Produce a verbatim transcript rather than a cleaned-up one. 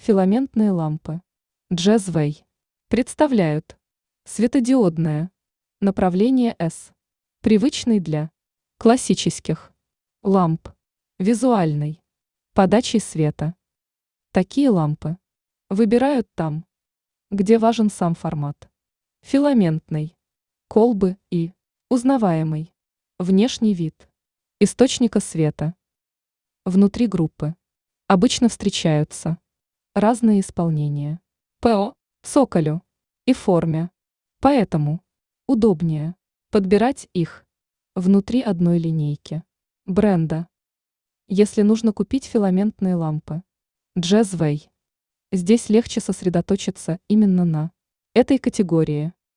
Филаментные лампы Джезвей представляют светодиодное направление S, привычный для классических ламп, визуальной подачей света. Такие лампы выбирают там, где важен сам формат. Филаментный, колбы и узнаваемый внешний вид источника света. Внутри группы обычно встречаются разные исполнения по цоколю и форме, поэтому удобнее подбирать их внутри одной линейки бренда. Если нужно купить филаментные лампы Джезвей, здесь легче сосредоточиться именно на этой категории.